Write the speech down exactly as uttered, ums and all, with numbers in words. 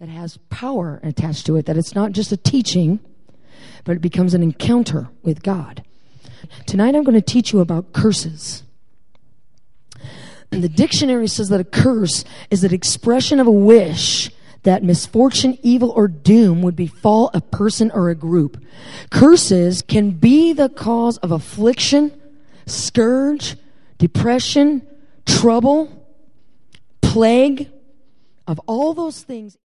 that has power attached to it, that it's not just a teaching, but it becomes an encounter with God. Tonight I'm going to teach you about curses. And the dictionary says that a curse is an expression of a wish that misfortune, evil, or doom would befall a person or a group. Curses can be the cause of affliction, scourge, depression, trouble, plague, of all those things.